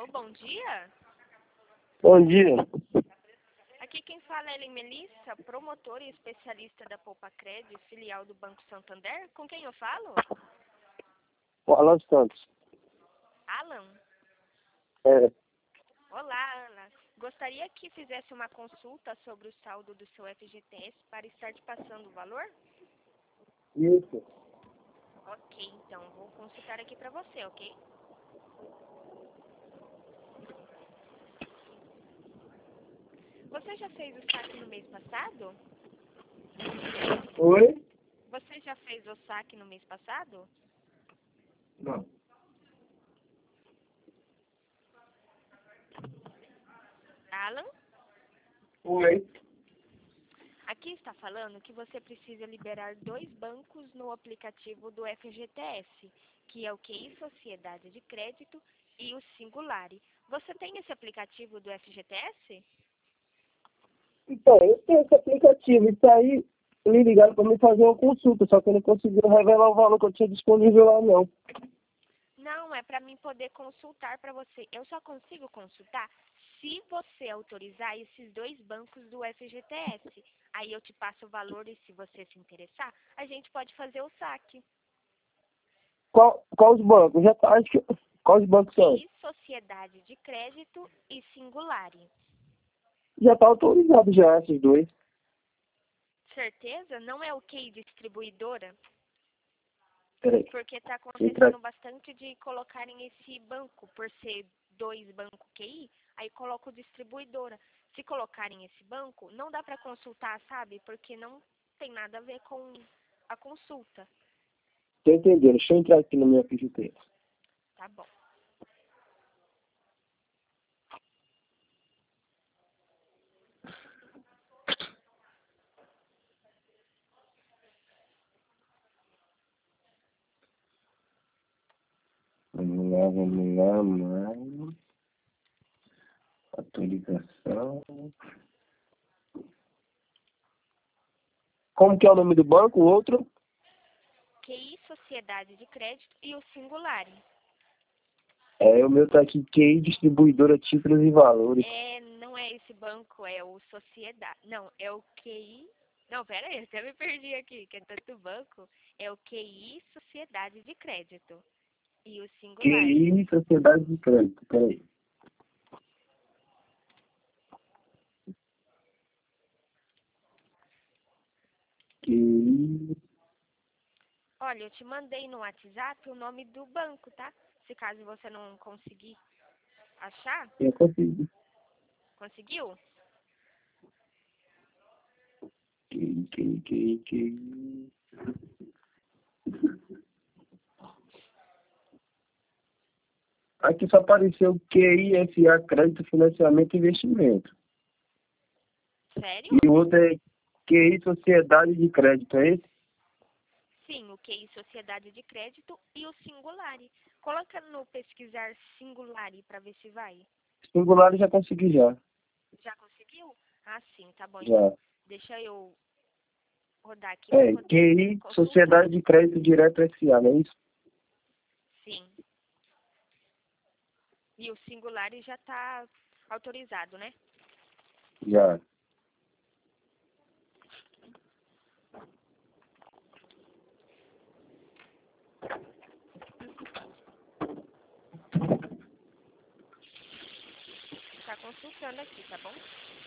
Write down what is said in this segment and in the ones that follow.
Alô, bom dia. Bom dia. Aqui quem fala é Ellen Melissa, promotora e especialista da Poupa-Cred, filial do Banco Santander. Com quem eu falo? O Alan Santos. Alan? É, Olá, Ana. Gostaria que fizesse uma consulta sobre o saldo do seu FGTS para estar te passando o valor? isso. Ok, então vou consultar aqui para você, ok? Você já fez o saque no mês passado? Oi? Você já fez o saque no mês passado? Não. Alan? Oi? Aqui está falando que você precisa liberar 2 bancos no aplicativo do FGTS, que é o QI Sociedade de Crédito e o Singulari. Você tem esse aplicativo do FGTS? Então, eu tenho esse aplicativo e tá aí me ligaram para me fazer uma consulta, só que eu não consegui revelar o valor que eu tinha disponível lá, não. Não, é para mim poder consultar para você. Eu só consigo consultar se você autorizar esses 2 bancos do FGTS. Aí eu te passo o valor e se você se interessar, a gente pode fazer o saque. Qual os bancos? Já tá, acho que... Quais bancos são? QI Sociedade de Crédito e Singulari. Já tá autorizado já, esses dois. Certeza? Não é o QI distribuidora? Peraí. Porque está Entra... acontecendo bastante de colocarem esse banco, por ser 2 bancos QI, aí coloca o distribuidora. Se colocarem esse banco, não dá para consultar, sabe? Porque não tem nada a ver com a consulta. Tô entendendo. Deixa eu entrar aqui no meu FGTS. Tá bom. Vamos lá, mais. Atualização. Como que é o nome do banco? O outro? QI Sociedade de Crédito e o Singulari. É, o meu tá aqui, QI Distribuidora Títulos e Valores. Não é esse banco, é o Sociedade. Não, é o QI. Não, pera aí, até me perdi aqui, que é tanto banco. É o QI Sociedade de Crédito e o Singulari. QI Sociedade de Crédito, peraí. QI... Olha, eu te mandei no WhatsApp o nome do banco, tá? Se caso você não conseguir achar, Eu consegui. conseguiu? QI... Aqui só apareceu QI SA Crédito, Financiamento e Investimento. Sério? E o outro é QI Sociedade de Crédito, é esse? Sim, o QI Sociedade de Crédito e o Singulari. Coloca no pesquisar Singulari para ver se vai. Singular eu já consegui já. Já conseguiu? Ah, sim, tá bom. Então, Já. deixa eu rodar aqui para É, poder QI consultar. Sociedade de Crédito Direto SA, não é isso? Sim. E o Singulari já está autorizado, né? Já. Tá consultando aqui, tá bom?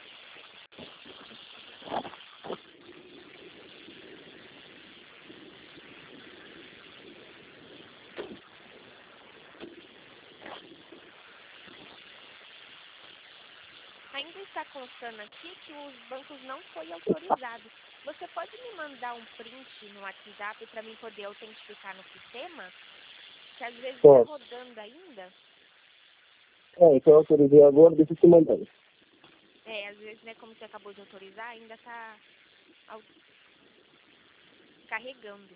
Ainda está constando aqui que os bancos não foi autorizado. Você pode me mandar um print no WhatsApp para mim poder autentificar no sistema? Que às vezes está Posso. rodando ainda. É, então eu autorizei agora, deixa eu te mandar. Às vezes, né, como você acabou de autorizar, ainda está carregando.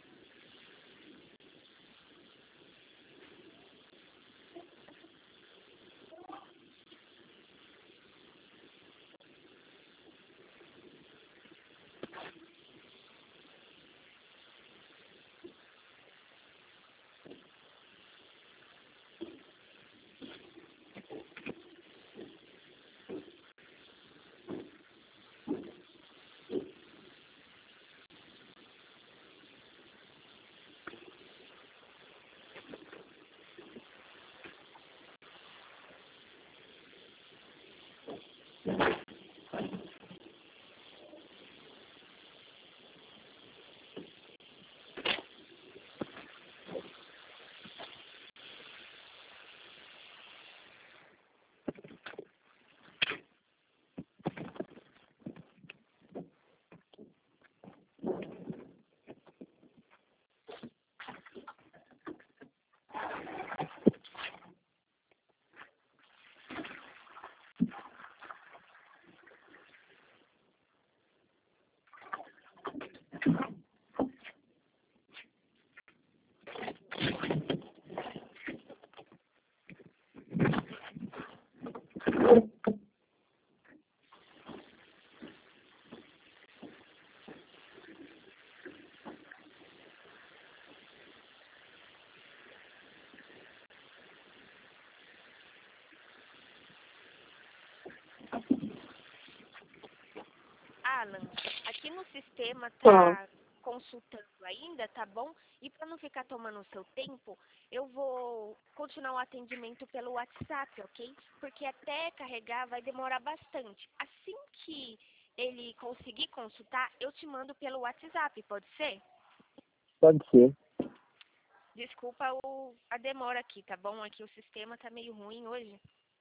Alan, aqui no sistema tá consultando ainda, tá bom? E para não ficar tomando o seu tempo, eu vou continuar o atendimento pelo WhatsApp, ok? Porque até carregar vai demorar bastante. Assim que ele conseguir consultar, eu te mando pelo WhatsApp, pode ser? Pode ser. Desculpa a demora aqui, tá bom? Aqui o sistema tá meio ruim hoje.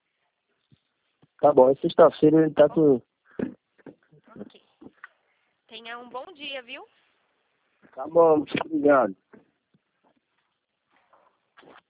Tá bom, é sexta-feira ele tá com... Ok. Tenha um bom dia, viu? Tá bom, muito obrigado.